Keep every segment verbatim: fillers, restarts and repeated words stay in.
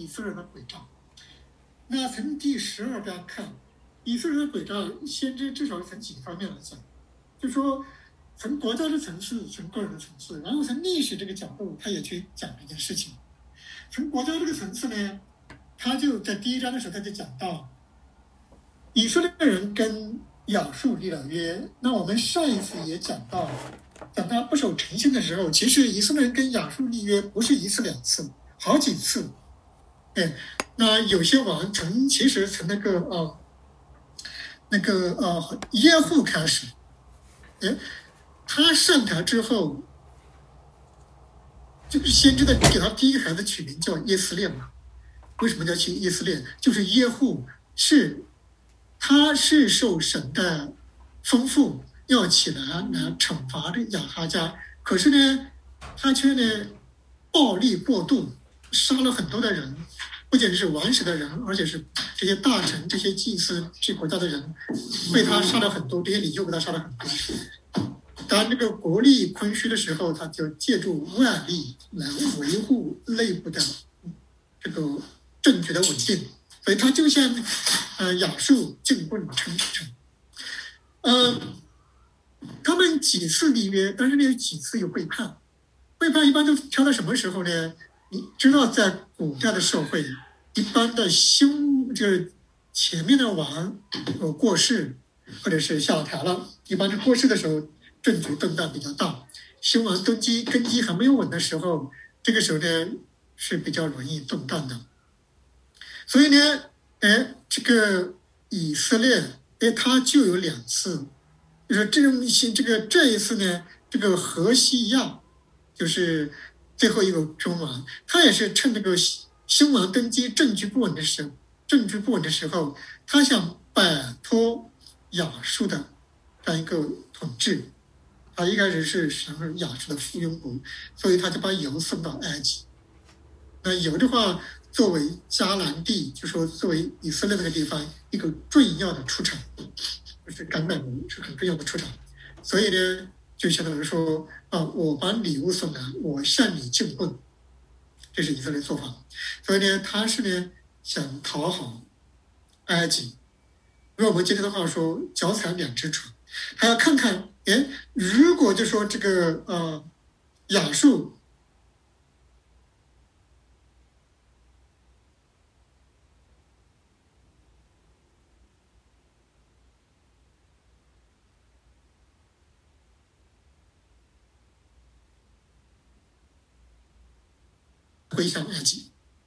以色列的诡诈。那从第十二章看，以色列的诡诈，先知至少从几个方面来讲，就说从国家的层次，从个人的层次，然后从历史这个角度，他也去讲这件事情。从国家这个层次呢，他就在第一章的时候他就讲到，以色列人跟亚述立了约。那我们上一次也讲到，讲到不守诚信的时候，其实以色列人跟亚述立约不是一次两次，好几次。对，那有些王从其实从那个呃那个呃耶户开始，哎，他上台之后，这个先知的给他第一个孩子取名叫耶斯列嘛。为什么叫取耶斯列？就是耶户是他是受神的吩咐要起来来惩罚这亚哈家，可是呢，他却呢暴力过度，杀了很多的人，不仅是王室的人，而且是这些大臣、这些祭司、这国家的人，被他杀了很多，这些领袖被他杀了很多。当这个国力空虚的时候，他就借助外力来维护内部的这个政局的稳定，所以他就像呃亚述进棍称臣。呃，他们几次立约，但是呢有几次有背叛。背叛一般都挑到什么时候呢？你知道，在古代的社会，一般的新就是前面的王有过世或者是下台了，一般是过世的时候，政局动荡比较大。新王登基根基还没有稳的时候，这个时候呢是比较容易动荡的。所以呢，哎，这个以色列，哎，他就有两次，就是这种这个这一次呢，这个何西亚就是最后一个中王，他也是趁这个新王登基政局不稳的时候，政局不稳的时候，他想摆脱亚述的这样一个统治。他一开始是什么亚述的附庸国，所以他就把油送到埃及。那油的话，作为迦南地，就说作为以色列那个地方一个重要的出产，就是橄榄油是很重要的出产。所以呢，就相当于说啊，我把礼物送来，我向你进贡，这是以色列做法。所以呢，他是呢想讨好埃及。如果我们今天的话说，脚踩两只船，还要看看，哎，如果就说这个呃亚述归向埃及，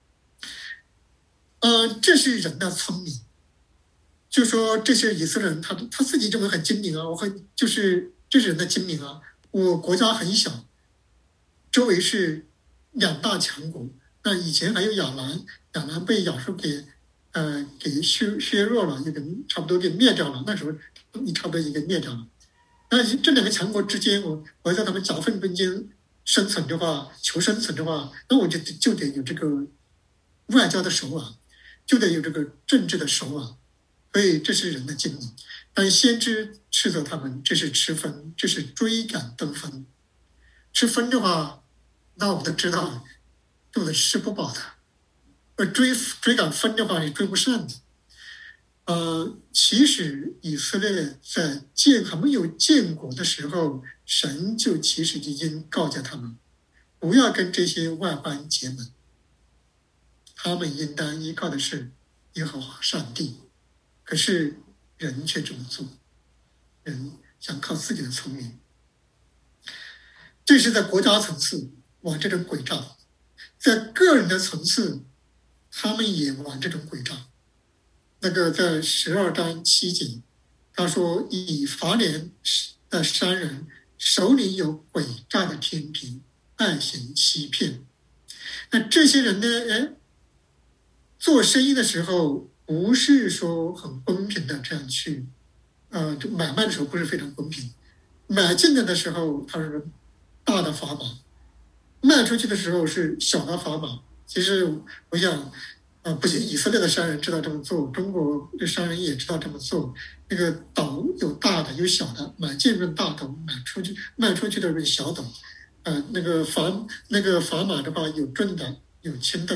呃，这是人的聪明。就说这些以色列人，他他自己认为很精明啊，我很就是这是人的精明啊。我国家很小，周围是两大强国，那以前还有亚兰，亚兰被亚述给呃给削削弱了，也给差不多给灭掉了。那时候你差不多也给灭掉了。那这两个强国之间，我我在他们夹缝中间生存的话，求生存的话，那我就就得有这个外交的手腕，就得有这个政治的手腕。所以这是人的精明，但先知斥责他们，这是吃分，这是追赶登峰。吃分的话，那我们都知道，肚子吃不饱的；而追追赶分的话，你追不上的。呃，其实以色列在建还没有建国的时候，神就其实已经告诫他们，不要跟这些外邦结盟，他们应当依靠的是耶和华上帝。可是人却这么做，人想靠自己的聪明。这是在国家层次往这种诡诈，在个人的层次，他们也往这种诡诈。那个在十二章七节，他说以法莲的商人手里有诡诈的天平，暗行欺骗。那这些人呢？哎，做生意的时候不是说很公平的这样去，呃，买卖的时候不是非常公平。买进来的时候他是大的砝码，卖出去的时候是小的砝码。其实我想，呃，不仅以色列的商人知道这么做，中国的商人也知道这么做。那个斗有大的有小的，买进润大斗，买出去卖出去的润小斗。呃，那个砝那个砝码的话有重的有轻的。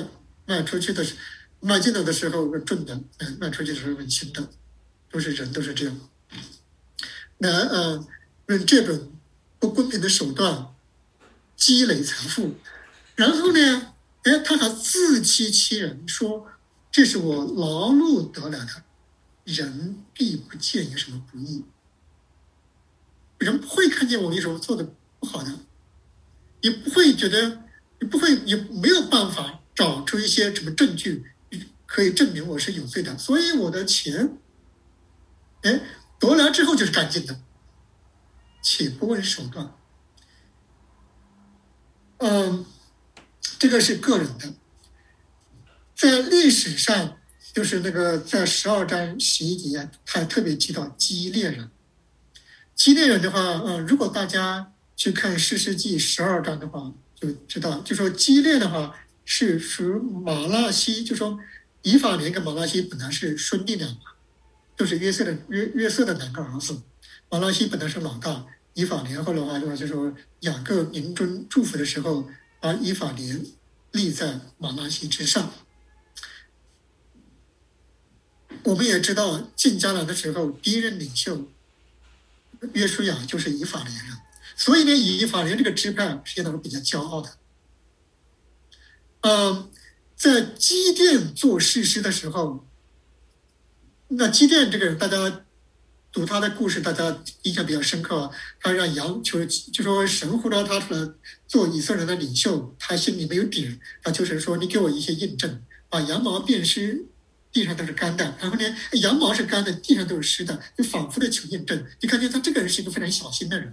卖出去的时卖进来的时候重的，嗯，卖出去的时候轻的，都是人都是这样。那呃，用这种不公平的手段积累财富，然后呢，哎，他还自欺欺人，说这是我劳碌得来的，人必不见有什么不义。人不会看见我有什么做的不好的，也不会觉得，也不会，也没有办法找出一些什么证据可以证明我是有罪的。所以我的钱，哎，得来之后就是干净的，且不问手段。嗯，这个是个人的。在历史上，就是那个在十二章十一节，他特别提到基列人。基列人的话，呃，如果大家去看士师记十二章的话，就知道，就说基列的话是属于马拉西，就说以法莲跟马拉西本来是兄弟俩嘛，都是约瑟的约约瑟的两个儿子。马拉西本来是老大，以法莲后的话就说雅各临终祝福的时候，把以法莲立在马拉西之上。我们也知道进迦南的时候，第一任领袖约书亚就是以法莲人，所以呢，以法莲这个支派实际上是比较骄傲的。嗯，在基甸做士师的时候，那基甸这个人，大家读他的故事，大家印象比较深刻。他让羊求，就说神呼召他出来做以色列人的领袖，他心里没有底，他求神说：“你给我一些印证，把羊毛变湿，地上都是干的。然后呢，羊毛是干的，地上都是湿的，就反复的求印证。你看见他这个人是一个非常小心的人。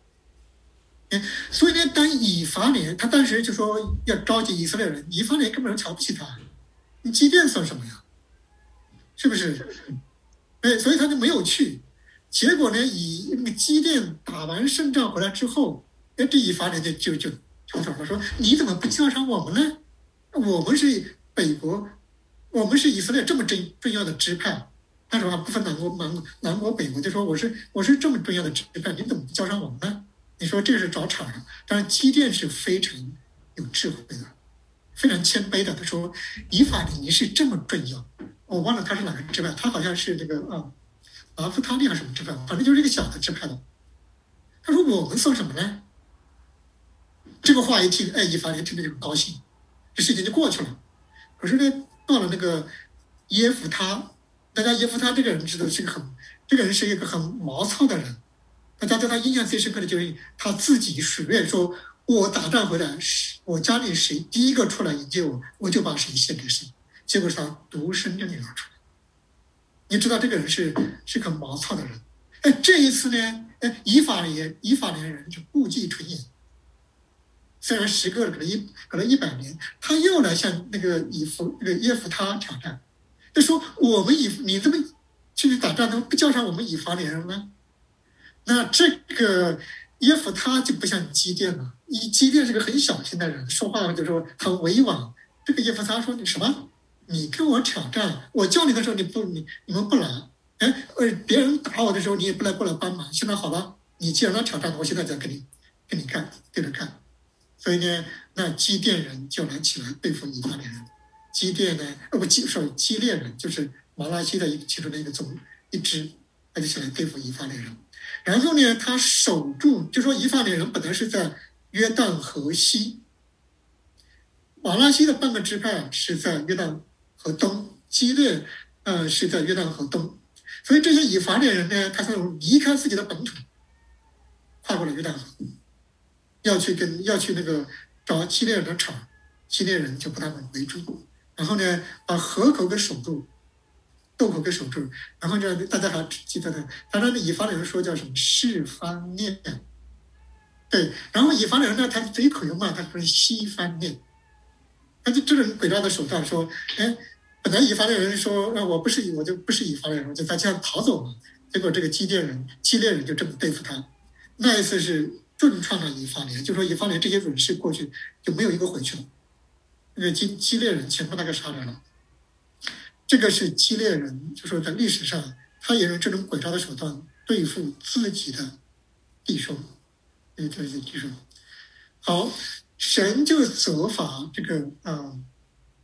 所以呢，当以法莲他当时就说要召集以色列人，以法莲根本瞧不起他，你基甸算什么呀？是不是？哎，所以他就没有去。结果呢，以那个基甸打完胜仗回来之后，哎，这以法莲就就就吐槽他说：“你怎么不叫上我们呢？我们是北国，我们是以色列这么重重要的支派，但是啊，不分南国南南国北国，就说我是我是这么重要的支派，你怎么不叫上我们呢？你说这是找茬啊！但是基甸是非常有智慧的，非常谦卑的。他说：以法莲你是这么重要。”我忘了他是哪个支派，他好像是这个啊，拿夫他利还是什么支派，反正就是一个小的支派的。他说我们算什么呢？这个话一听，哎，以法莲听着就很高兴，这事情就过去了。可是呢，到了那个耶夫他，大家耶夫他这个人知道是个很，这个人是一个很毛糙的人。大家对他印象最深刻的就是他自己许愿说：“我打仗回来，我家里谁第一个出来迎接我，我就把谁献给谁。”结果是他独生的女儿出来，你知道这个人是是个毛糙的人。哎，这一次呢，哎，以法莲以法莲人就故伎重演，虽然时隔了可能一可能一百年，他又来向那个以弗那个耶夫他挑战，他说：“我们以你这么去打仗，怎么不叫上我们以法莲人呢？”那这个耶夫他就不像基甸了，以基甸是个很小心的人，说话就说很委婉。这个耶夫他说：“你什么？你跟我挑战，我叫你的时候你不你你们不来，哎，呃，别人打我的时候你也不来过来帮忙。现在好了，你既然要挑战，我现在就要跟你跟你干，对着干。所以呢，那基甸人就来起来对付以法莲人。基甸呢，呃不基，sorry，基列人就是马拉西的一其中的一个总一支，他就起来对付以法莲人。然后呢，他守住，就说以法莲人本来是在约旦河西，马拉西的半个支派是在约旦河东，基列呃是在约旦河东，所以这些以法莲人呢，他是离开自己的本土，跨过了约旦河，要去跟要去那个找基列人的茬，基列人就把他们围住，然后呢把河口给守住，渡口给守住，然后呢大家还记得呢，当然以法莲人说叫什么示番念，对，然后以法莲人呢他贼口油嘛，他说西番念。他就这种诡诈的手段说，哎，本来以法莲人说，呃，我不是我就不是以法莲人，就他这样逃走了。结果这个基甸人、基列人就这么对付他。那一次是重创了以法莲，就说以法莲这些勇士过去就没有一个回去了。那个基基列人全部那个杀掉了。这个是基列人，就说在历史上，他也用这种诡诈的手段对付自己的弟兄，对自己的弟兄。好。神就责罚这个啊、呃，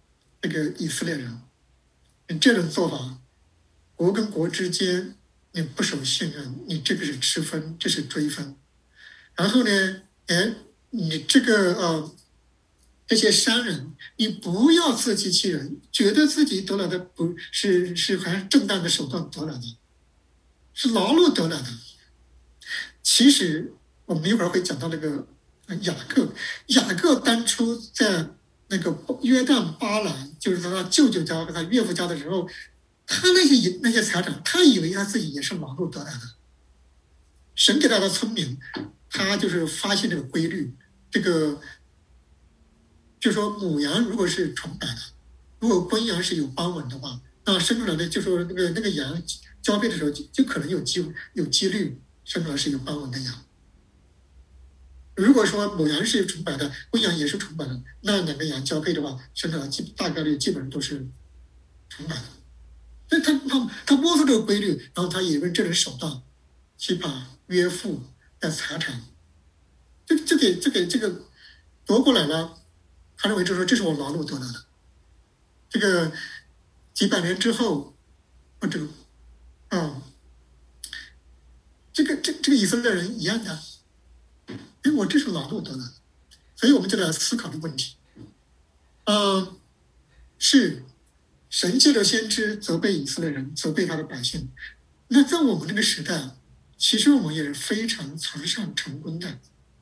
这个以色列人。你这种做法，国跟国之间你不守信任，你这个是吃分，这是追分。然后呢，哎，你这个呃，这些商人，你不要自欺欺人，觉得自己得来的不是是好像正当的手段得来的，是劳碌得来的。其实我们一会儿会讲到那个雅各，雅各当初在那个约旦巴兰，就是他舅舅家和他岳父家的时候，他那些那些财产，他以为他自己也是劳碌得来的。神给他的聪明，他就是发现这个规律。这个就说母羊如果是纯白的，如果公羊是有斑纹的话，那生出来的就说那个那个羊交配的时候就就可能有机有几率生出来是有斑纹的羊。如果说母羊是纯白的，公羊也是纯白的，那两个羊交配的话，生出来大概率基本上都是纯白的。所以他他他摸出这个规律，然后他也用这种手段去把约父的财产，这这给这给这个夺过来了。他认为就说这是我劳碌得来的。这个几百年之后，啊这个啊，这个这这个以色列人一样的。因为我这是劳碌得来的，所以我们就来思考的问题，呃，是神借着先知责备以色列人，责备他的百姓。那在我们这个时代，其实我们也是非常崇尚成功的。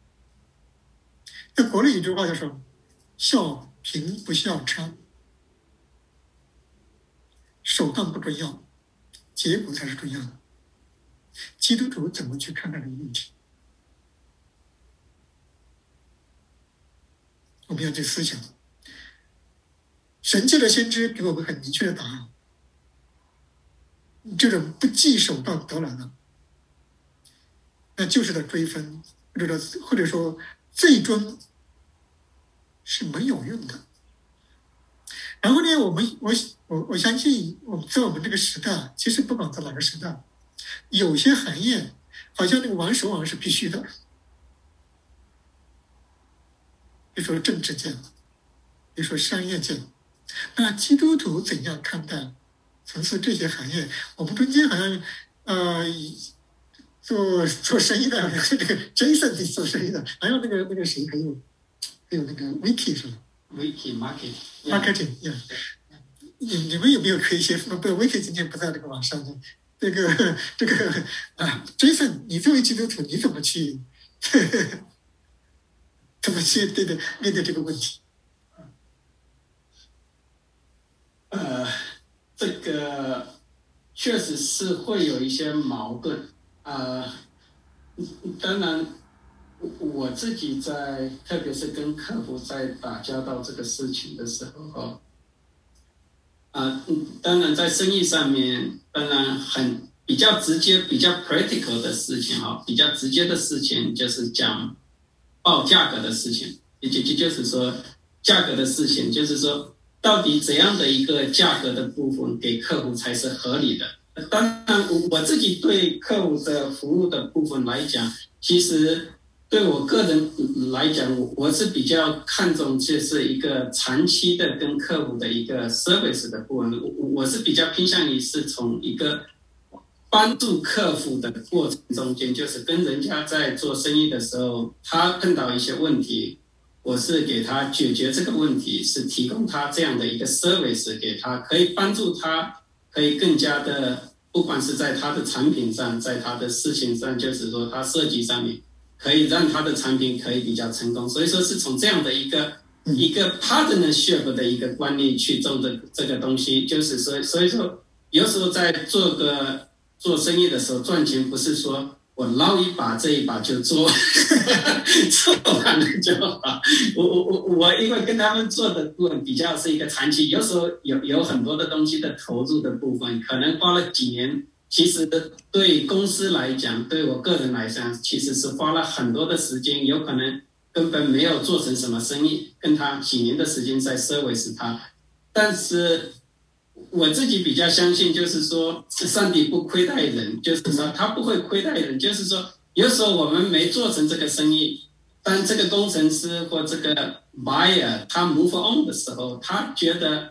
在国内有句话叫说“笑贫不笑娼”，手段不重要，结果才是重要的。基督徒怎么去看待这个问题？我们要去思想。神借着先知给我们很明确的答案，这种不计手段得来的，那就是在追分，或者说或者说最终是没有用的。然后呢，我们我我我相信，我们在我们这个时代，其实不管在哪个时代，有些行业好像那个玩手腕是必须的。比如说政治界，比如说商业界，那基督徒怎样看待从事这些行业？我们中间好像呃做做生意的，这个 Jason 做生意的，还有那个那个谁，还有还有那个 Vicky 是吧 ？Vicky marketing marketing yeah， 你你们有没有可以一些不 Vicky 今天不在这个网上呢？这个这个啊 Jason， 你作为基督徒，你怎么去？呵呵怎么去对对面对这个问题？ 呃，这个确实是会有一些矛盾啊、呃。当然，我自己在，特别是跟客户在打交道这个事情的时候，啊、呃，当然在生意上面，当然很比较直接、比较 practical 的事情啊，比较直接的事情就是讲报价格的事情，也就就是说价格的事情，就是说到底怎样的一个价格的部分给客户才是合理的。当然我自己对客户的服务的部分来讲，其实对我个人来讲，我我是比较看重就是一个长期的跟客户的一个 service 的部分，我我是比较偏向于是从一个帮助客户的过程中间，就是跟人家在做生意的时候，他碰到一些问题，我是给他解决这个问题，是提供他这样的一个 service 给他，可以帮助他，可以更加的，不管是在他的产品上，在他的事情上，就是说他设计上面，可以让他的产品可以比较成功。所以说是从这样的一个一个 partnership 的一个观念去做这这个东西，就是说，所以说有时候在做个做生意的时候赚钱，不是说我捞一把这一把就做做完了就好。我我我我因为跟他们做的部分比较是一个长期，有时候有有很多的东西的投入的部分，可能花了几年，其实对公司来讲，对我个人来讲，其实是花了很多的时间，有可能根本没有做成什么生意，跟他几年的时间在 service 他，但是我自己比较相信，就是说上帝不亏待人，就是说他不会亏待人，就是说有时候我们没做成这个生意，当这个工程师或这个 buyer 他 move on 的时候，他觉得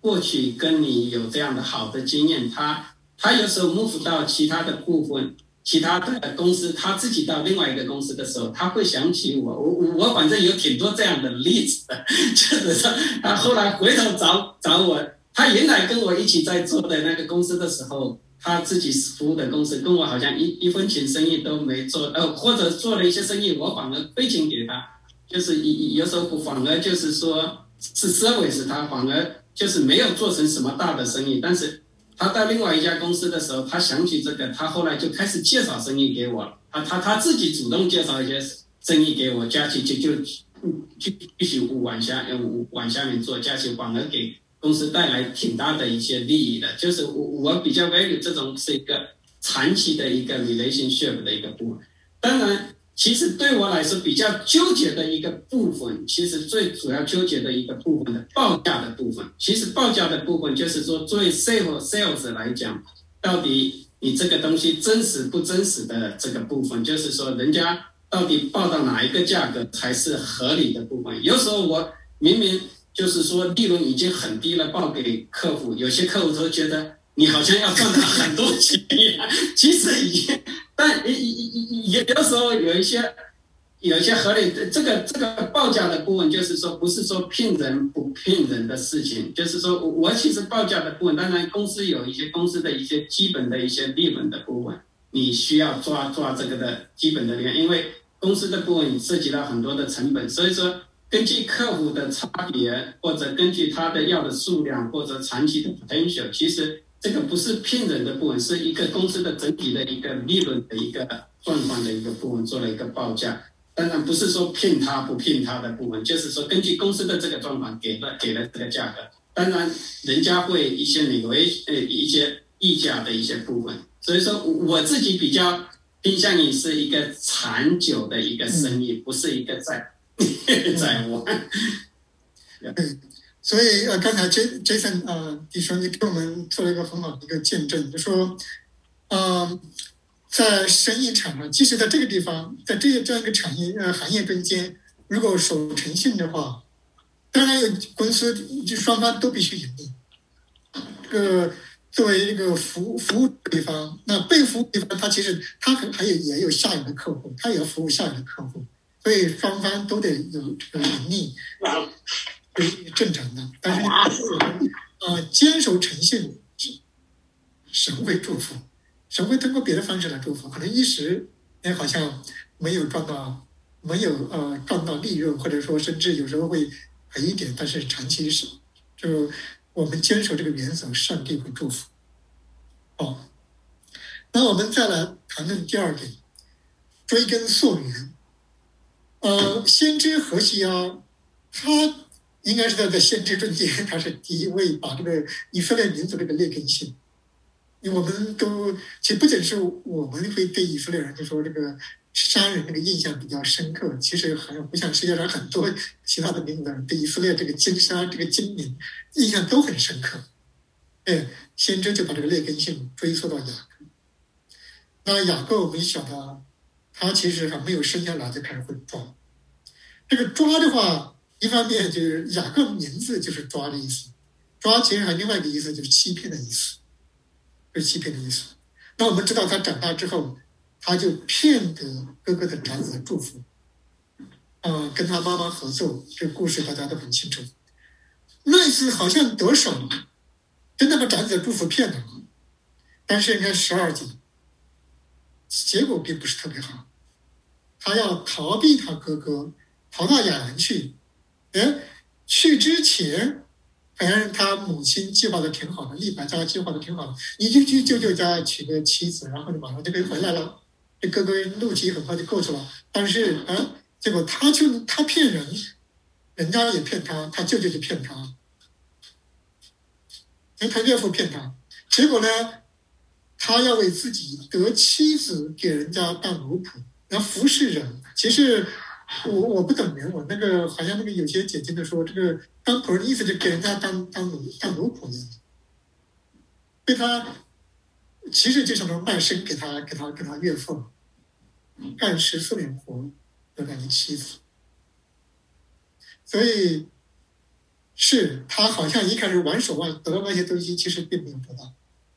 过去跟你有这样的好的经验，他他有时候 move 到其他的部分。其他的公司，他自己到另外一个公司的时候，他会想起我，我我反正有挺多这样的例子的，就是说他后来回头找找我，他原来跟我一起在做的那个公司的时候，他自己服务的公司跟我好像一一分钱生意都没做，呃，或者做了一些生意，我反而亏钱给他，就是有时候反而就是说是 service 他反而就是没有做成什么大的生意，但是。他到另外一家公司的时候，他想起这个，他后来就开始介绍生意给我。他他他自己主动介绍一些生意给我，佳琪就就就继续往下往下面做，佳琪反而给公司带来挺大的一些利益的。就是我我比较 value 这种是一个长期的一个 relationship 的一个部分。当然。其实对我来说比较纠结的一个部分，其实最主要纠结的一个部分的报价的部分，其实报价的部分就是说，作为 sales sales 来讲，到底你这个东西真实不真实的这个部分，就是说人家到底报到哪一个价格才是合理的部分。有时候我明明就是说利润已经很低了，报给客户，有些客户都觉得你好像要赚到很多钱呀，其实已经。但有有时候有一些有一些合理，这个这个报价的部分，就是说不是说骗人不骗人的事情，就是说我其实报价的部分，当然公司有一些公司的一些基本的一些利润的部分，你需要抓抓这个的基本的利润，因为公司的部分涉及到很多的成本，所以说根据客户的差别，或者根据他的要的数量，或者长期的 potential， 其实。这个不是骗人的部分，是一个公司的整体的一个利润的一个状况的一个部分做了一个报价。当然不是说骗他不骗他的部分，就是说根据公司的这个状况给了给了这个价格。当然人家会一些美为呃一些溢价的一些部分。所以说我自己比较偏向于是一个长久的一个生意，不是一个在在玩。 对。所以呃，刚才 Jason 呃弟兄你给我们做了一个很好的一个见证，就说，呃，在生意场上，即使在这个地方，在这这样一个产业呃行业中间，如果守诚信的话，当然有公司就双方都必须盈利。这个作为一个服务服务对方，那被服务对方他其实他还有也有下游的客户，他也要服务下游的客户，所以双方都得有这个盈利。是正常的，但是呃，坚守诚信，神会祝福，神会通过别的方式来祝福。可能一时哎好像没有赚到，没有呃赚到利润，或者说甚至有时候会赔一点，但是长期是就我们坚守这个原则，上帝会祝福。哦，那我们再来谈论第二点，追根溯源。呃，先知何西阿，他。应该是在在先知中间，他是第一位把这个以色列民族这个劣根性，因为我们都其实不仅是我们会对以色列人就说这个杀人这个印象比较深刻，其实好像不像世界上很多其他的民族人对以色列这个经杀这个精明印象都很深刻。哎，先知就把这个劣根性追溯到雅各。那雅各我们晓得，他其实还没有生下来就开始会抓，这个抓的话。一方面就是雅各名字就是抓的意思，抓其实还有另外一个意思就是欺骗的意思，是欺骗的意思。那我们知道他长大之后，他就骗得哥哥的长子祝福，呃，跟他妈妈合奏，这个故事大家都很清楚。那一次好像得手了，真的把长子祝福骗了，但是你看十二节，结果并不是特别好，他要逃避他哥哥，逃到亚兰去。哎，去之前，好像他母亲计划的挺好的，利百加计划的挺好的，你就去舅舅家娶个妻子，然后你马上就可以回来了。这哥哥怒气很快就过去了，但是啊，结果他就他骗人，人家也骗他，他舅舅就骗他，他岳父骗他，结果呢，他要为自己得妻子给人家当奴仆，然后服侍人，其实。我我不懂人文，那个好像那个有些解经的说，这个当仆人的意思就给人家当当奴当奴仆的，被他其实就相当于卖身给他给他给他岳父，干十四年活得来的妻子，所以是他好像一开始玩手腕得到那些东西，其实并没有得到，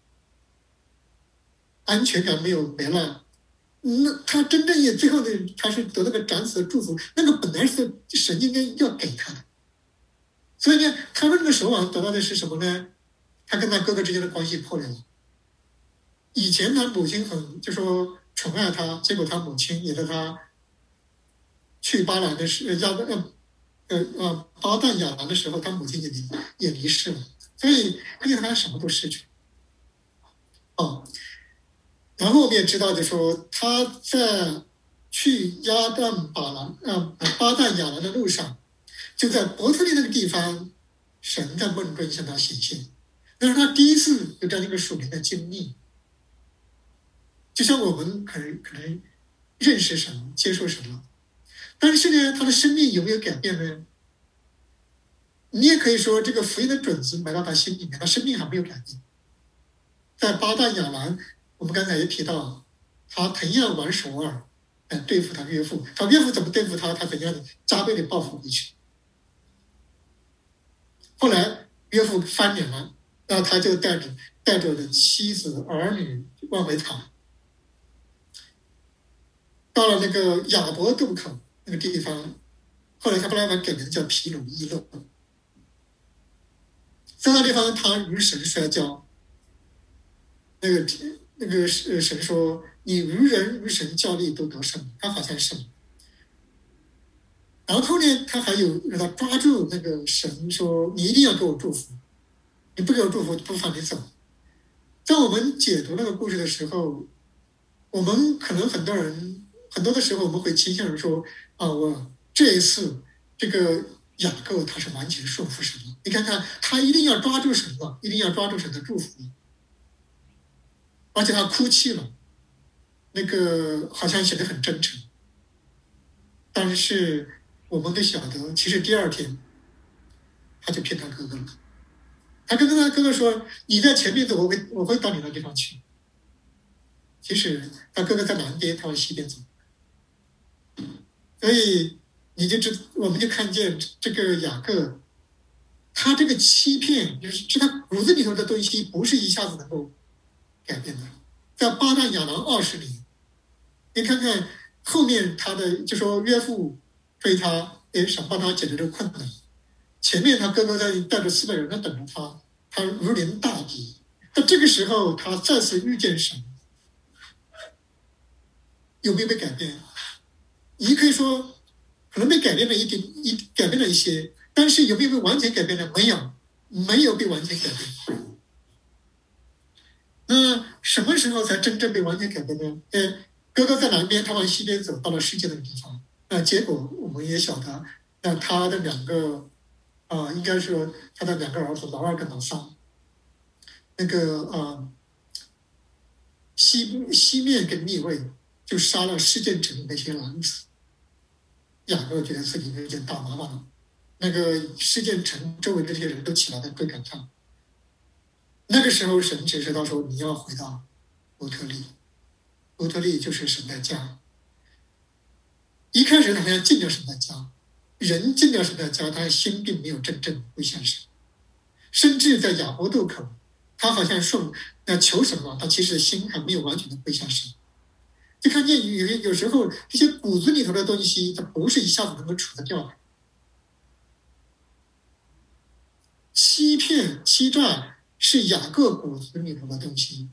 安全感没有没了。那他真正也最后的他是得那个长子的祝福，那个本来是神应该要给他的。所以呢，他们那个手腕得到的是什么呢？他跟他哥哥之间的关系破裂了。以前他母亲很就说宠爱他，结果他母亲也在他去巴兰的时亚呃呃呃巴旦亚兰的时候，他母亲也离也离世了，所以而且他什么都失去。哦，然后我们也知道，就说他在去亚旦巴兰呃巴旦亚兰的路上，就在伯特利那个地方，神在梦中向他显现，那是他第一次有这样一个属灵的经历。就像我们可能可能认识神、接受神了，但是呢，他的生命有没有改变呢？你也可以说，这个福音的种子埋到他心里面，他生命还没有改变。在巴旦亚兰，我们刚才也提到，他同样玩手腕来对付他岳父，他岳父怎么对付他，他怎样加倍的报复回去。后来岳父翻脸了，那他就带着带着的妻子儿女往回逃，到了那个亚伯渡口那个地方，后来他把他改名叫皮鲁伊勒。在那地方，他与神摔跤。那个那个神说：“你与人与神较力都得胜。”他好像胜。然后呢，他还有让他抓住那个神说：“你一定要给我祝福，你不给我祝福，不放你走。”在我们解读那个故事的时候，我们可能很多人很多的时候我们会倾向于说：“啊，我这一次这个雅各他是完全顺服神了。你看看，他一定要抓住神了，一定要抓住神的祝福了。”而且他哭泣了，那个好像显得很真诚。但是我们都晓得，其实第二天他就骗他哥哥了。他跟他哥哥说：“你在前面走，我会我会到你那地方去。”其实他哥哥在南边，他往西边走。所以你就知，我们就看见这个雅各，他这个欺骗，就是是他骨子里头的东西，不是一下子能够改变的。在巴旦亚兰二十年，你看看后面他的就说岳父追他，也想帮他解决这个困难。前面他哥哥在带着四百人在等着他，他如临大敌。在这个时候，他再次遇见神，有没有被改变？你可以说可能被改变了一点，一改变了一些，但是有没有被完全改变呢？没有，没有被完全改变。那什么时候才真正被完全改变呢？呃，哥哥在南边，他往西边走，到了世界的地方。那结果我们也晓得，那他的两个啊、呃，应该说他的两个儿子，老二跟老三，那个啊、呃，西西面跟利位就杀了事件城那些男子。雅各觉得自己有点大麻烦了，那个事件城周围的这些人都起来在追赶他。那个时候，神指示他说：“你要回到伯特利，伯特利就是神的家。”一开始他好像进了神的家，人进了神的家，他心并没有真正归向神，甚至在亚伯渡口，他好像顺那求神了，他其实心还没有完全的归向神。就看见有有时候这些骨子里头的东西，它不是一下子能够除得掉的。欺骗、欺诈是雅各骨子里头的东西。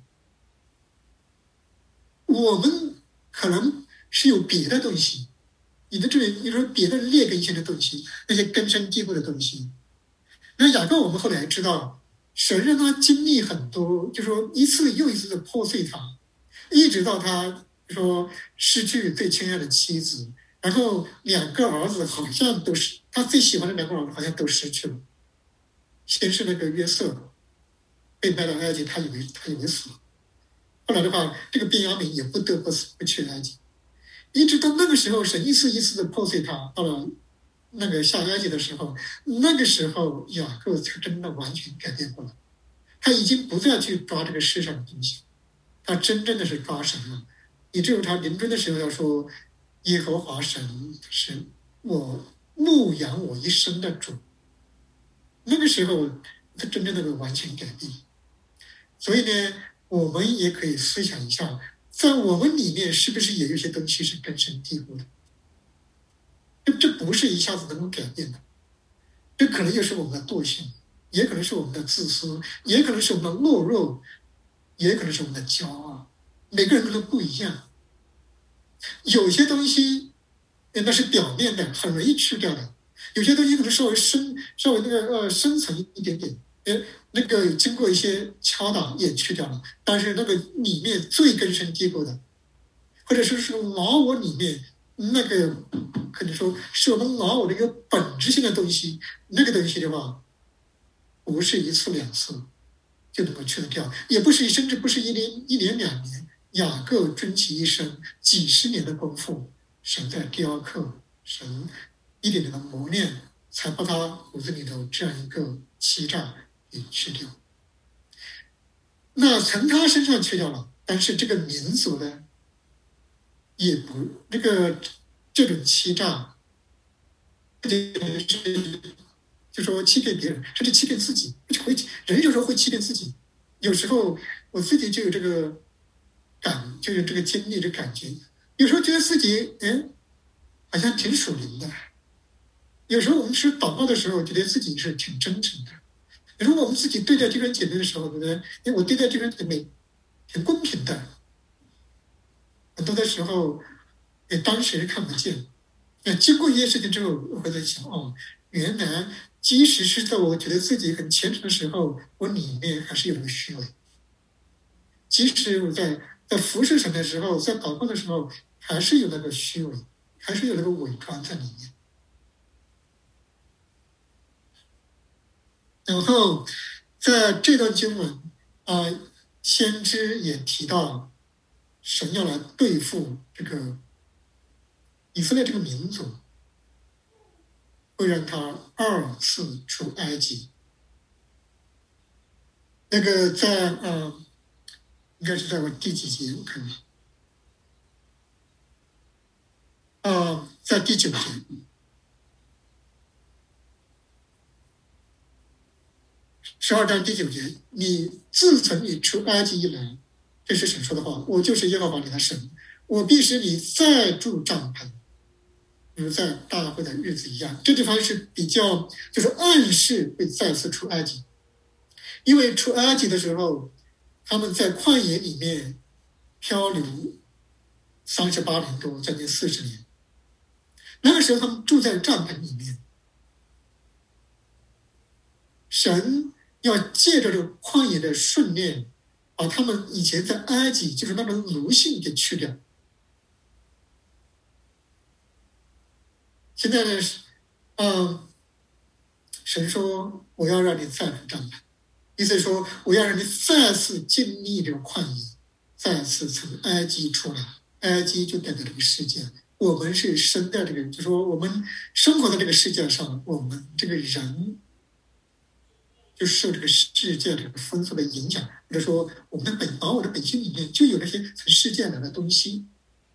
我们可能是有别的东西，你的这里你说别的劣根性的东西，那些根深蒂固的东西。那雅各我们后来知道，神让他经历很多，就说一次又一次的破碎他，一直到他说失去最亲爱的妻子，然后两个儿子好像都是他最喜欢的两个儿子好像都失去了。先是那个约瑟被卖到埃及，他以为他以为死了。后来的话，这个便雅悯也不得不死不去埃及，一直到那个时候，神一次一次的破碎他，到了那个下埃及的时候，那个时候雅各才真的完全改变过来，他已经不再去抓这个世上的东西，他真正的是抓神了。以至于他临终的时候要说：“耶和华神是我牧养我一生的主。” 那个时候他真正的会完全改变。所以呢，我们也可以思想一下，在我们里面是不是也有些东西是根深蒂固的？这这不是一下子能够改变的，这可能就是我们的惰性，也可能是我们的自私，也可能是我们的懦弱，也可能是我们的骄傲。每个人都不一样，有些东西那是表面的，很容易去掉的；有些东西可能稍微深、稍微那个呃深层一点点，呃，那个经过一些敲打也去掉了。但是那个里面最根深蒂固的，或者说是老我里面那个，可能说是我们老我的一个本质性的东西，那个东西的话，不是一次两次就能够去得掉，也不是甚至不是一年一年两年，雅各终其一生几十年的功夫，神在雕刻，神一点点的磨练，才把他骨子里头这样一个欺诈给去掉。那从他身上去掉了，但是这个民族呢，也不那个这种欺诈，是就说欺骗别人，甚至欺骗自己，会人有时候会欺骗自己。有时候我自己就有这个感，就有这个经历的感觉。有时候觉得自己，哎，好像挺属灵的。有时候我们是祷告的时候，觉得自己是挺真诚的。有时候我们自己对待这个姐妹的时候，对不对？哎，我对待这个姐妹挺公平的。很多的时候，也当时看不见。那经过一些事情之后，我会在想，哦，原来即使是在我觉得自己很虔诚的时候，我里面还是有那个虚伪。即使我在在服侍神的时候，在祷告的时候，还是有那个虚伪，还是有那个伪装在里面。然后在这段经文啊、呃，先知也提到，神要来对付这个以色列这个民族，会让他二次出埃及。那个在呃，应该是在我第几节？我看看，啊、呃，在第九节。十二章第九节，你自从你出埃及以来，这是神说的话，我就是耶和华你的神，我必使你再住帐篷，如在大会的日子一样。这地方是比较，就是暗示会再次出埃及，因为出埃及的时候，他们在旷野里面漂流三十八年多，将近四十年。那个时候他们住在帐篷里面，神要借着这个旷野的训练，把他们以前在埃及就是那种奴性给去掉。现在呢，嗯，神说我要让你再入帐篷，意思说我要让你再次经历这个旷野，再次从埃及出来。埃及就代表这个世界，我们是生在这个，就说我们生活在这个世界上，我们这个人就受这个世界这个风俗的影响，或者说我们的本把我的本性里面就有那些从世界来的东西。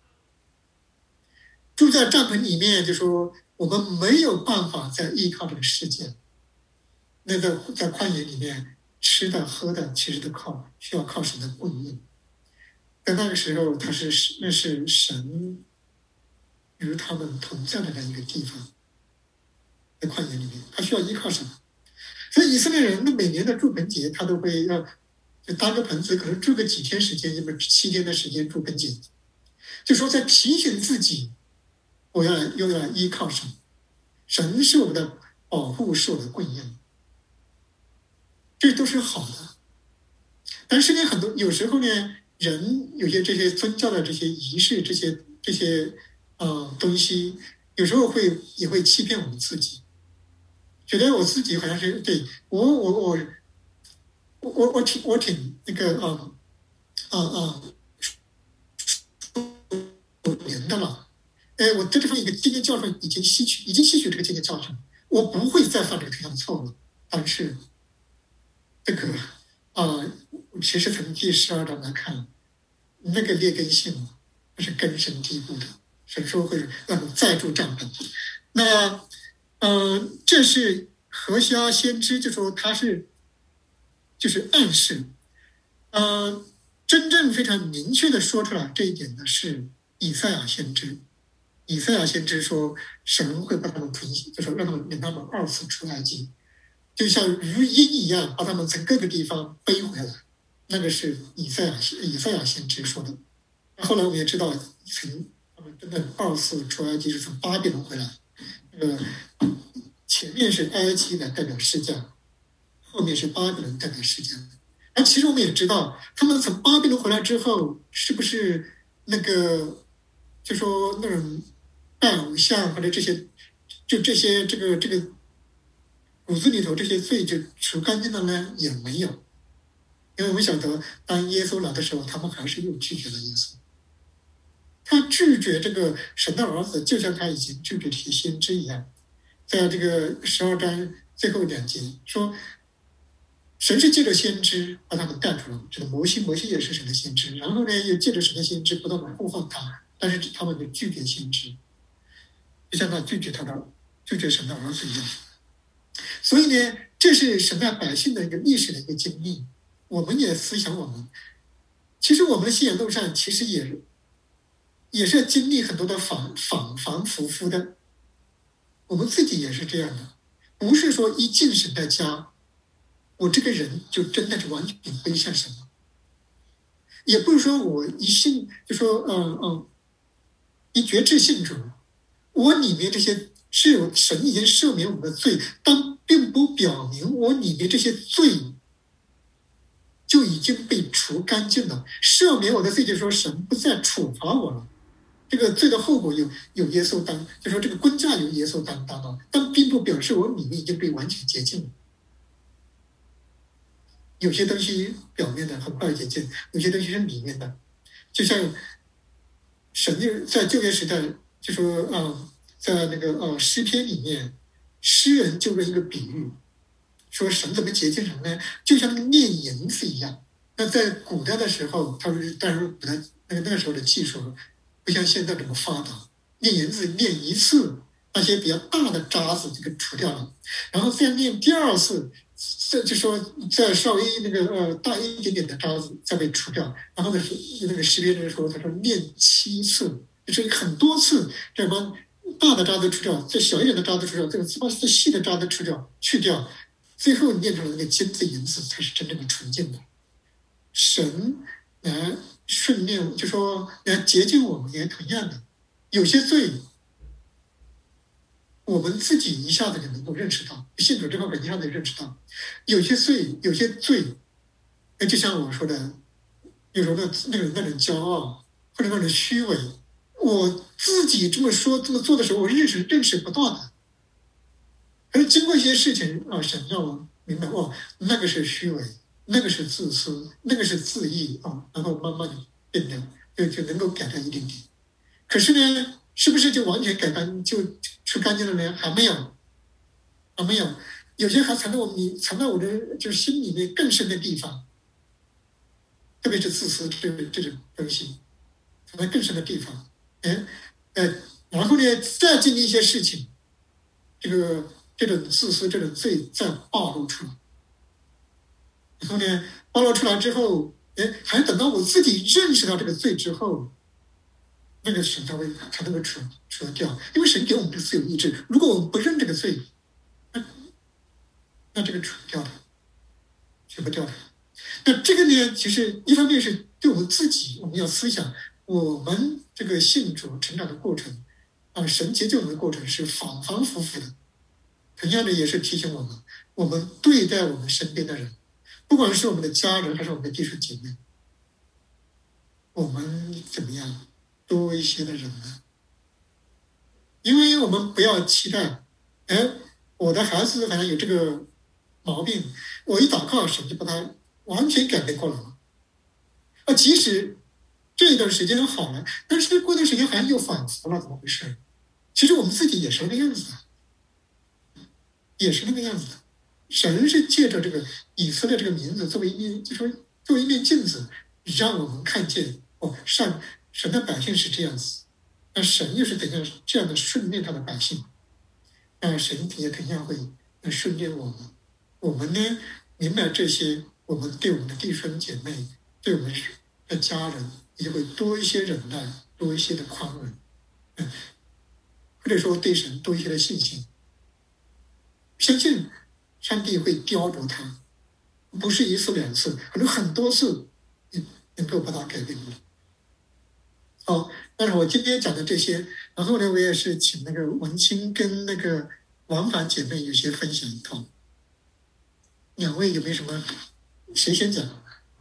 住在帐篷里面，就说我们没有办法再依靠这个世界。那在在旷野里面吃的喝的，其实都靠需要靠神的供应。在那个时候，他是那是神与他们同在的那一个地方，在旷野里面，他需要依靠神。所以以色列人的每年的住棚节，他都会要就搭个棚子，可能住个几天时间，那么七天的时间住棚节，就说在提醒自己，我要又要依靠神，神是我的保护，是我的供应，这都是好的。但是呢，很多有时候呢，人有些这些宗教的这些仪式，这些这些呃东西，有时候会也会欺骗我们自己，觉得我自己好像是对我我我我我我挺我挺那个嗯嗯嗯五年的了，哎，我在这方一个经验教训已经吸取，已经吸取这个经验教训，我不会再犯这个同样的错误了。但是这个啊、呃，其实从第十二章来看，那个劣根性那是根深蒂固的，神说会让你再住帐篷。那，嗯、呃，这是何西阿先知就说他是就是暗示，呃，真正非常明确的说出来这一点的是以赛亚先知。以赛亚先知说，神会把他们存，就是让他们领他们二次出埃及，就像如鹰一样把他们从各个地方背回来。那个是以赛亚以赛亚先知说的。后来我们也知道，从他们真的二次出埃及是从巴比伦回来。呃，前面是埃及来代表释迦，后面是巴比伦代表释迦。而其实我们也知道，他们从巴比伦回来之后，是不是那个就说那种拜偶像或者这些，就这些这个这个骨子里头这些罪就除干净了呢？也没有，因为我们晓得，当耶稣来的时候，他们还是又拒绝了耶稣。他拒绝这个神的儿子，就像他以前拒绝这些先知一样。在这个十二章最后两节说，神是借着先知把他们带出来，这个摩西，摩西也是神的先知，然后呢，又借着神的先知不断的呼唤他，但是他们就拒绝先知，就像他拒绝他的拒绝神的儿子一样。所以呢，这是神的百姓的一个历史的一个经历。我们也思想我们，其实我们的信仰路上其实也也是要经历很多的反反反复复的。我们自己也是这样的，不是说一进神的家，我这个人就真的是完全归向神了，也不是说我一信就说嗯嗯一决志信主，我里面这些是有神已经赦免我们的罪，但并不表明我里面这些罪就已经被除干净了。赦免我的罪，就是说神不再处罚我了。这个罪的后果有有耶稣担，就说这个公价由耶稣担当了，但并不表示我里面已经被完全洁净了。有些东西表面的很快洁净，有些东西是里面的。就像神就在旧约时代就说啊、呃，在那个呃诗篇里面，诗人就用一个比喻，说神怎么洁净人呢？就像那个炼银子一样。那在古代的时候，他说，但是古代那个那个时候的技术不像现在这么发达，炼银子炼一次，那些比较大的渣子就给除掉了，然后再炼第二次，这就说再稍微那个呃大一点点的渣子再被除掉，然后呢那个识别人说，他说炼七次，就是很多次，这帮大的渣子除掉，这小一点的渣子除掉，这个把这细的渣子除掉去掉，最后炼出来那个金子银子才是真正的纯净的。神来训练，就说来洁净我们也同样的，有些罪我们自己一下子就能够认识到，信主这方面一下子认识到，有些罪有些罪，就像我说的，有时候那那种那种骄傲或者那种虚伪，我自己这么说这么做的时候，我认识认识不到的，而经过一些事情啊，神让我明白，哦，那个是虚伪。那个是自私，那个是自义啊，然后慢慢的变掉，就就能够改掉一点点。可是呢，是不是就完全改干就除干净了呢？还没有，还没有，有些还藏在我你藏在我的就是心里面更深的地方，特别是自私这这种东西，藏在更深的地方。哎，呃，然后呢，再经历一些事情，这个这种自私这种罪再暴露出来。然后呢，暴露出来之后，哎，还等到我自己认识到这个罪之后，那个神才会才能够除除掉。因为神给我们的自由意志，如果我们不认这个罪，那那这个除掉的，除不掉的。那这个呢，其实一方面是对我们自己，我们要思想我们这个信主成长的过程啊，神洁净我们的过程是反反复复的。同样的，也是提醒我们，我们对待我们身边的人。不管是我们的家人还是我们的弟兄姐妹，我们怎么样多一些的忍耐？因为我们不要期待，哎，我的孩子好像有这个毛病，我一祷告神就把他完全改变过来了。啊，即使这一段时间好了，但是过段时间好像又反复了，怎么回事？其实我们自己也是那个样子的，也是那个样子的。神是借着这个以色列这个名字作为一面，就说作为一面镜子，让我们看见哦，上神的百姓是这样子，那神又是怎样这样的训练他的百姓，那神也同样会来训练我们。我们呢，明白这些，我们对我们的弟兄姐妹，对我们的家人，也会多一些忍耐，多一些的宽容，嗯，或者说对神多一些的信心。相信上帝会雕琢他，不是一次两次，可能很多次，能能够把他改变过来。好，那是我今天讲的这些。然后呢，我也是请那个文清跟那个王凡姐妹有些分享一套。两位有没有什么？谁先讲？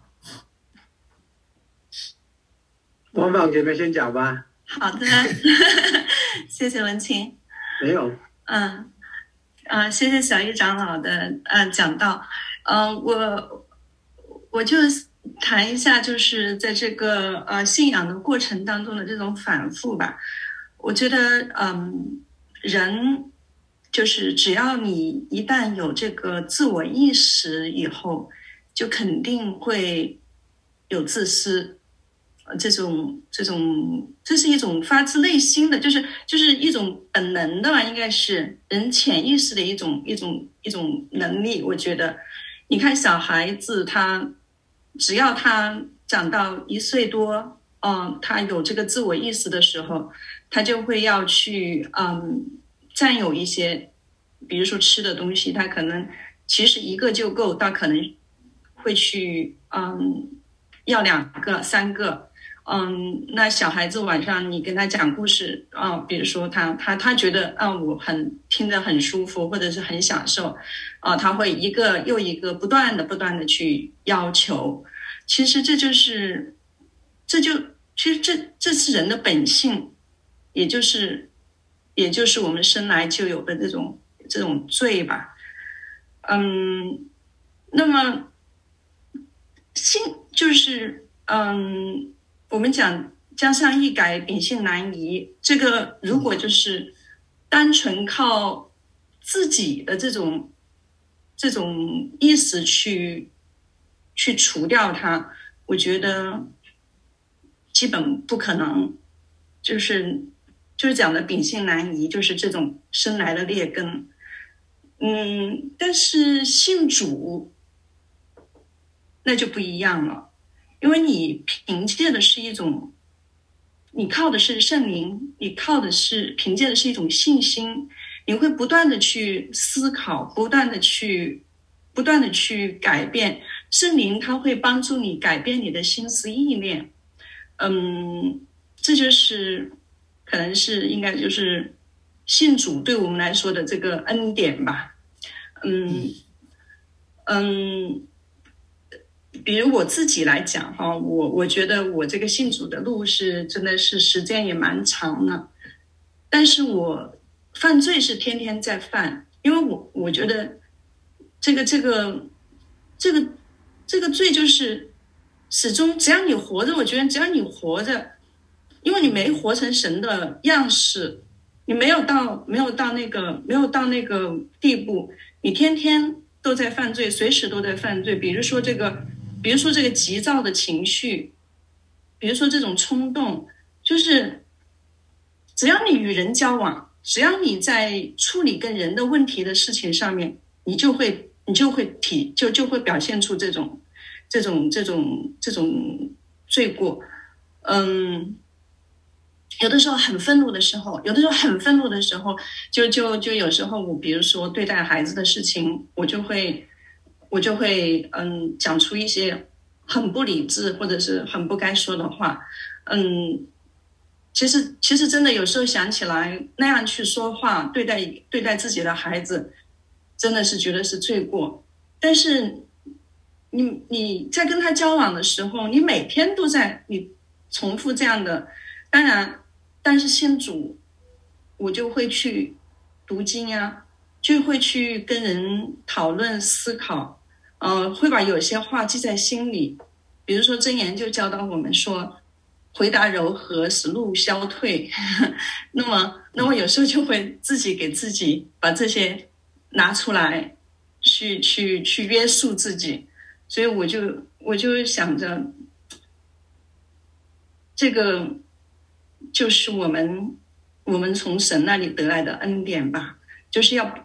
王凡姐妹先讲吧。 好的，谢谢文清。 没有。 嗯，啊、呃，谢谢小易长老的呃讲道。嗯、呃，我我就谈一下，就是在这个呃信仰的过程当中的这种反复吧。我觉得，嗯，人就是只要你一旦有这个自我意识以后，就肯定会有自私。这种这种，这是一种发自内心的，就是就是一种本能的吧，应该是人潜意识的一种一种一种能力。我觉得，你看小孩子他，只要他长到一岁多，嗯，他有这个自我意识的时候，他就会要去嗯占有一些，比如说吃的东西，他可能其实一个就够，他可能会去嗯要两个三个。嗯，那小孩子晚上你跟他讲故事啊、呃，比如说他他他觉得啊、呃，我很听着很舒服，或者是很享受，啊、呃，他会一个又一个不断的不断的去要求。其实这就是这就其实这这是人的本性，也就是也就是我们生来就有的这种这种罪吧。嗯，那么性就是嗯。我们讲江山易改，秉性难移。这个如果就是单纯靠自己的这种这种意识去去除掉它，我觉得基本不可能。就是就是讲的秉性难移，就是这种生来的劣根。嗯，但是信主那就不一样了。因为你凭借的是一种，你靠的是圣灵，你靠的是凭借的是一种信心，你会不断的去思考，不断的去，不断的去改变。圣灵它会帮助你改变你的心思意念。嗯，这就是可能是应该就是信主对我们来说的这个恩典吧。嗯嗯。比如我自己来讲哈，我我觉得我这个信主的路是真的是时间也蛮长的，但是我犯罪是天天在犯，因为我我觉得这个这个这个这个罪就是始终只要你活着，我觉得只要你活着，因为你没活成神的样式，你没有到没有到那个没有到那个地步，你天天都在犯罪，随时都在犯罪。比如说这个。比如说这个急躁的情绪，比如说这种冲动，就是只要你与人交往，只要你在处理跟人的问题的事情上面，你就会你就会体就就会表现出这种这种这种这种罪过。嗯，有的时候很愤怒的时候，有的时候很愤怒的时候，就就就有时候我比如说对待孩子的事情，我就会。我就会嗯讲出一些很不理智或者是很不该说的话。嗯，其实其实真的有时候想起来那样去说话对待对待自己的孩子，真的是觉得是罪过。但是你你在跟他交往的时候，你每天都在你重复这样的。当然但是信主我就会去读经呀，就会去跟人讨论思考。呃，会把有些话记在心里，比如说箴言就教导我们说，回答柔和，使怒消退。那么，那么有时候就会自己给自己把这些拿出来，去去去约束自己。所以我就我就想着，这个就是我们我们从神那里得来的恩典吧，就是要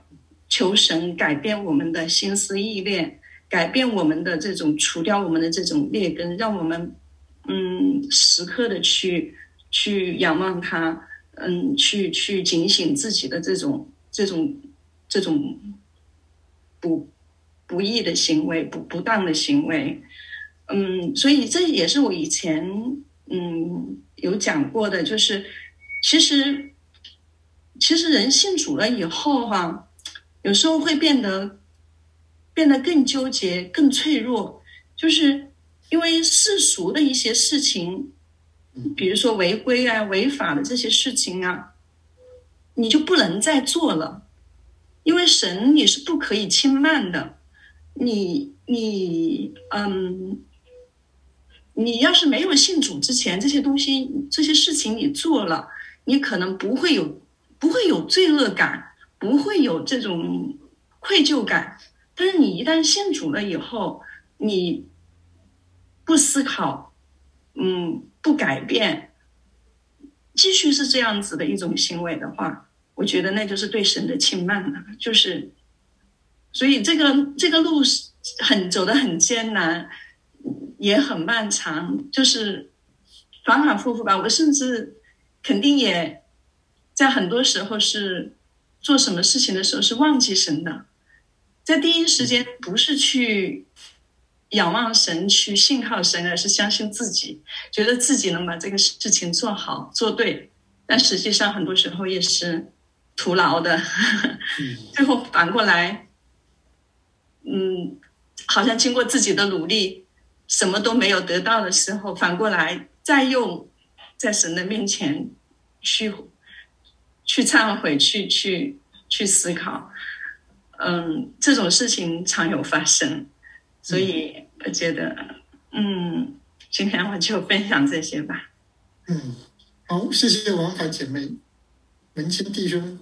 求神改变我们的心思意念，改变我们的这种除掉我们的这种劣根，让我们嗯时刻的去去仰望他，嗯，去去警醒自己的这种这种这种不不义的行为，不不当的行为。嗯，所以这也是我以前嗯有讲过的，就是其实其实人信主了以后哈、啊，有时候会变得变得更纠结、更脆弱，就是因为世俗的一些事情，比如说违规啊、违法的这些事情啊，你就不能再做了，因为神你是不可以轻慢的，你你嗯。你要是没有信主之前，这些东西、这些事情你做了，你可能不会有不会有罪恶感，不会有这种愧疚感。但是你一旦信主了以后，你不思考，嗯，不改变，继续是这样子的一种行为的话，我觉得那就是对神的轻慢了。就是，所以这个这个路很走得很艰难。也很漫长，就是反反复复吧。我甚至肯定也在很多时候是做什么事情的时候是忘记神的，在第一时间不是去仰望神、去信靠神，而是相信自己，觉得自己能把这个事情做好、做对，但实际上很多时候也是徒劳的。最后反过来，嗯，好像经过自己的努力。什么都没有得到的时候，反过来再用在神的面前去去忏悔，去去去思考，嗯，这种事情常有发生，所以我觉得，嗯，今天我就分享这些吧。 嗯，好，谢谢王法姐妹，文清弟兄。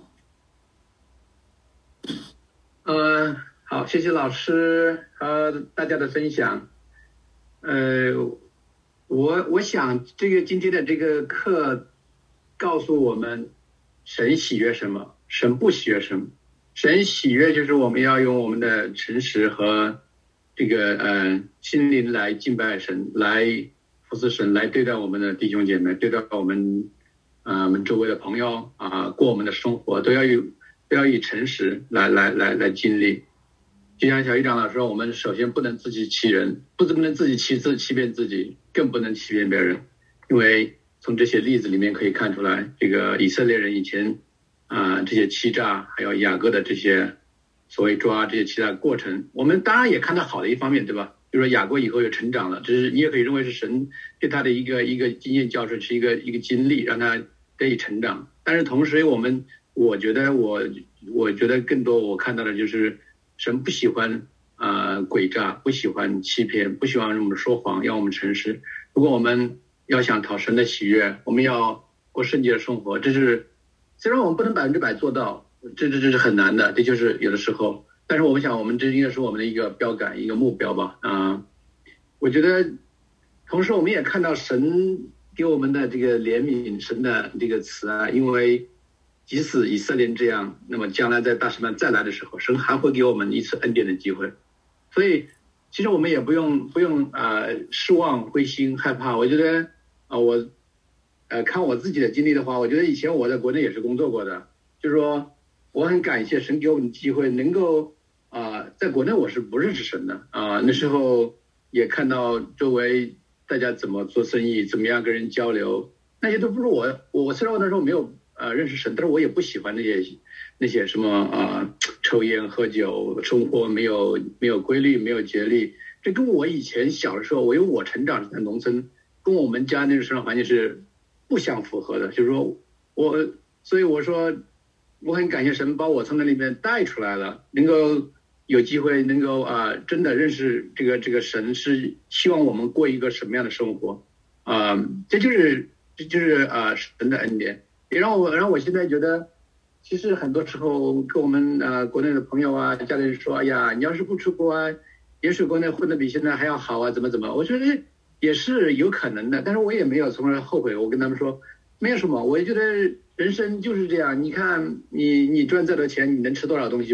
呃，好，谢谢老师和大家的分享。呃，我我想这个今天的这个课告诉我们，神喜悦什么，神不喜悦什么。神喜悦就是我们要用我们的诚实和这个呃心灵来敬拜神，来服侍神，来对待我们的弟兄姐妹，对待我们呃我们周围的朋友啊、呃，过我们的生活都要有都要以诚实来来来来经历。就像小姨长老说，我们首先不能自欺欺人，不能自己欺自欺骗自己，更不能欺骗别人。因为从这些例子里面可以看出来，这个以色列人以前啊、呃、这些欺诈，还有雅各的这些所谓抓这些欺诈过程，我们当然也看到好的一方面，对吧？就是说雅各以后有成长了，这是你也可以认为是神对他的一个一个经验教训，是一个一个经历，让他得以成长。但是同时我们我觉得我我觉得更多我看到的就是神不喜欢呃诡诈，不喜欢欺骗，不喜欢我们说谎，要我们诚实。如果我们要想讨神的喜悦，我们要过圣洁的生活，这是虽然我们不能百分之百做到，这这这是很难的，这就是有的时候。但是我们想，我们这应该是我们的一个标杆，一个目标吧。啊、呃，我觉得，同时我们也看到神给我们的这个怜悯，神的这个慈爱，因为即使以色列这样，那么将来在大审判再来的时候，神还会给我们一次恩典的机会。所以，其实我们也不用不用啊、呃、失望、灰心、害怕。我觉得啊、呃，我呃看我自己的经历的话，我觉得以前我在国内也是工作过的，就是说我很感谢神给我们的机会，能够啊、呃、在国内我是不认识神的啊、呃，那时候也看到周围大家怎么做生意，怎么样跟人交流，那些都不是我我虽然我那时候没有呃认识神，但是我也不喜欢那些那些什么啊、呃、抽烟喝酒，生活没有没有规律，没有节律，这跟我以前小的时候，我因为我成长在农村，跟我们家那个生活环境是不相符合的，就是说我所以我说我很感谢神把我从那里面带出来了，能够有机会能够啊、呃、真的认识这个这个神是希望我们过一个什么样的生活啊、呃，这就是这就是啊、呃、神的恩典，也让我让我现在觉得，其实很多时候跟我们呃国内的朋友啊家里人说，哎呀，你要是不出国啊，也许国内混得比现在还要好啊，怎么怎么，我觉得也是有可能的，但是我也没有从而后悔。我跟他们说没有什么，我觉得人生就是这样，你看你你赚再多钱，你能吃多少东西吧？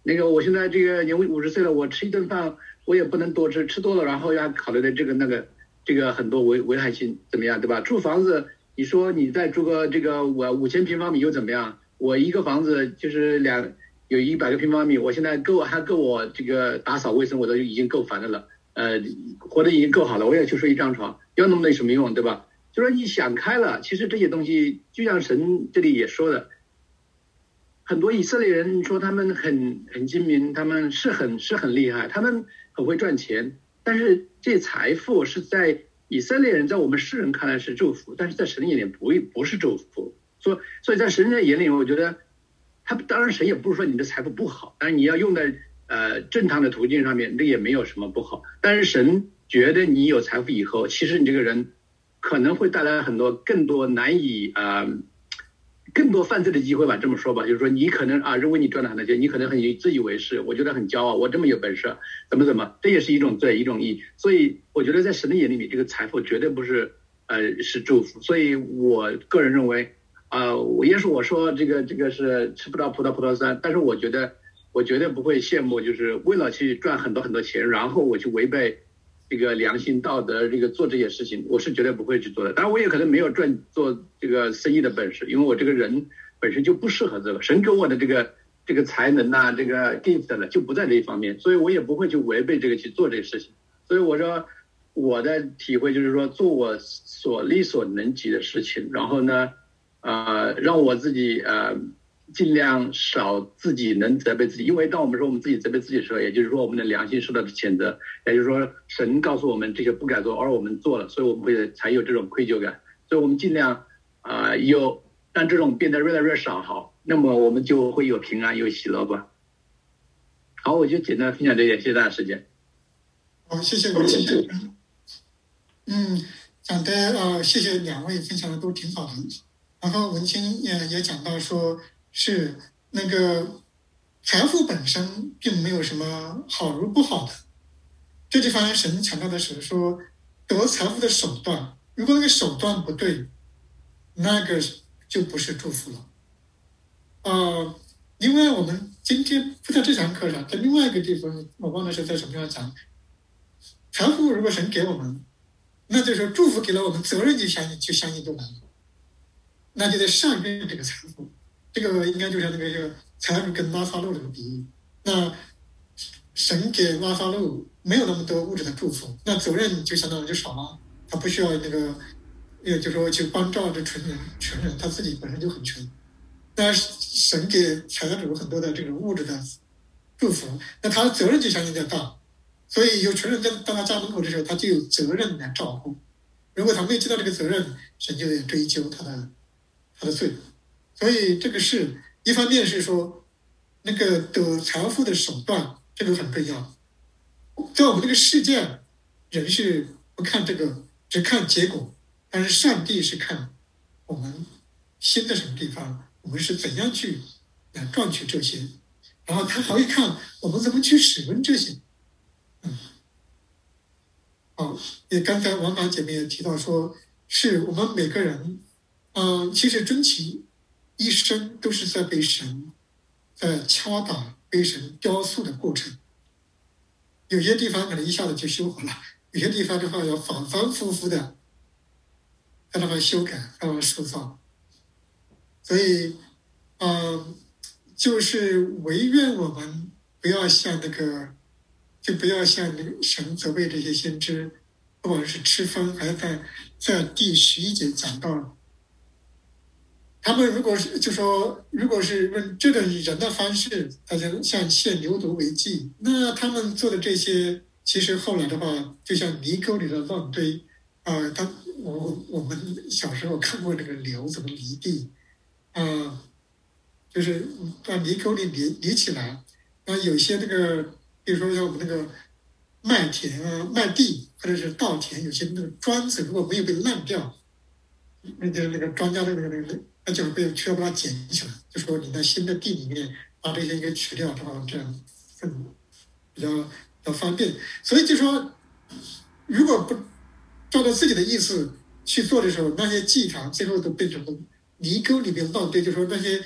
那个我现在这个年五十岁了，我吃一顿饭我也不能多吃，吃多了然后要考虑的这个那个这个很多危危害性怎么样，对吧？住房子，你说你再住个这个我五千平方米又怎么样？我一个房子就是两有一百个平方米，我现在够还够我这个打扫卫生我都已经够烦的了，呃，活得已经够好了，我也就睡一张床，要那么多有什么用，对吧？就说你想开了，其实这些东西就像神这里也说的，很多以色列人，你说他们很很精明，他们是很是很厉害，他们很会赚钱，但是这财富是在以色列人在我们世人看来是祝福，但是在神眼里不不是祝福。所以所以在神的眼里，我觉得他当然神也不是说你的财富不好，但是你要用在呃正常的途径上面，这也没有什么不好。但是神觉得你有财富以后，其实你这个人可能会带来很多更多难以啊。呃更多犯罪的机会吧，这么说吧，就是说你可能啊认为你赚了很多钱，你可能很自以为是，我觉得很骄傲，我这么有本事，怎么怎么，这也是一种罪，一种义。所以我觉得在神的眼里面，这个财富绝对不是呃是祝福。所以我个人认为，呃，我也是我说这个这个是吃不到葡萄葡萄酸，但是我觉得我绝对不会羡慕，就是为了去赚很多很多钱，然后我去违背这个良心道德，这个做这些事情，我是绝对不会去做的。当然，我也可能没有赚做这个生意的本事，因为我这个人本身就不适合这个。神给我的这个这个才能呐、啊，这个 gift 呢，就不在这一方面，所以我也不会去违背这个去做这个事情。所以我说，我的体会就是说，做我所力所能及的事情，然后呢，呃，让我自己呃。尽量少自己能责备自己，因为当我们说我们自己责备自己的时候，也就是说我们的良心受到的谴责，也就是说神告诉我们这些不该做，而我们做了，所以我们会才有这种愧疚感。所以我们尽量啊、呃、有让这种变得越来越少，好，那么我们就会有平安有喜乐吧。好，我就简单分享这些，谢谢大家时间。 好，谢谢文清。嗯，讲的呃，谢谢两位分享的都挺好的。然后文清也也讲到说。是那个财富本身并没有什么好与不好的，这地方神强调的是说得财富的手段，如果那个手段不对，那个就不是祝福了。呃，另外我们今天不在这堂课上，在另外一个地方，我忘了是在什么地方讲，财富如果神给我们，那就是说祝福给了我们，责任就相应就相应就来了，那就得善用这个财富。这个应该就像那个财主跟拉撒路这个比喻，那神给拉撒路没有那么多物质的祝福，那责任就相当于就少了，他不需要那个，也就是说去关照这穷人，穷人他自己本身就很穷，那神给财主很多的这种物质的祝福，那他的责任就相应较大，所以有穷人在到他家门口的时候，他就有责任来照顾，如果他没有尽到这个责任，神就得追究他的他的罪。所以这个是一方面是说那个得财富的手段，这个很重要。在我们这个世界，人是不看这个，只看结果，但是上帝是看我们心的什么地方，我们是怎样去来赚取这些，然后他还会看我们怎么去使用这些。嗯，好，也刚才王法姐妹也提到说，是我们每个人，嗯、呃，其实终其一生都是在被神在敲打、被神雕塑的过程。有些地方可能一下子就修好了，有些地方的话要反反复复的在那么修改、在那么塑造。所以，嗯、呃，就是唯愿我们不要像那个，就不要像那个神责备这些先知，不管是吃风，还是在在第十一节讲到。他们如果是就说，如果是用这种人的方式，大家像献牛犊为祭，那他们做的这些，其实后来的话，就像泥沟里的乱堆啊、呃。他我我们小时候看过那个牛怎么犁地啊、呃，就是把泥沟里犁犁起来。那有些那个，比如说像我们那个麦田啊、麦地或者是稻田，有些那个桩子如果没有被烂掉，那个那个庄稼的那个那个。那就被需要把它捡起来，就说你在新的地里面把这些给取掉，的话这样更比较比较方便。所以就说，如果不照照自己的意思去做的时候，那些祭坛最后都变成了泥沟里面乱堆，就说那些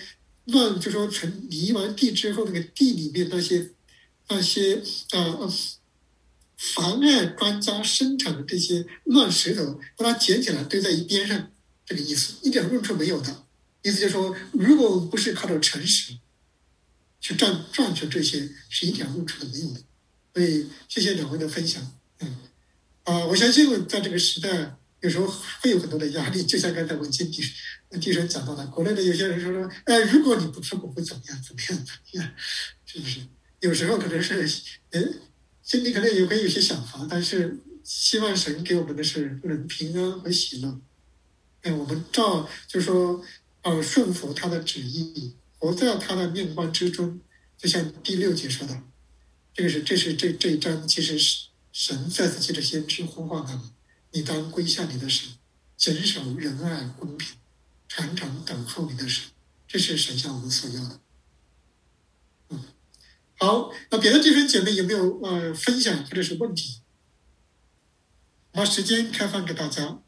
乱，就说成泥完地之后，那个地里面那些那些呃妨碍庄稼生产的这些乱石头，把它捡起来堆在一边上，这个意思一点用处没有的。意思就是说，如果不是靠着诚实去赚赚取这些，是一点用处都没有的。所以谢谢两位的分享。嗯啊、呃，我相信在这个时代，有时候会有很多的压力，就像刚才文清弟弟兄讲到的，国内的有些人说说，哎，如果你不出国会怎么样？怎么样？怎么样？是不是？有时候可能是，呃，心里可能也会有些想法，但是希望神给我们的是人平安和喜乐。哎，我们照就是说，呃，顺服他的旨意，活在他的面光之中，就像第六节说的，这个是这是这这一章，其实是神再次借着先知呼唤他们，你当归向你的神，谨守仁爱公平，常常等候你的神，这是神向我们所要的。嗯，好，那别的弟兄姐妹有没有呃分享或者是问题？把时间开放给大家。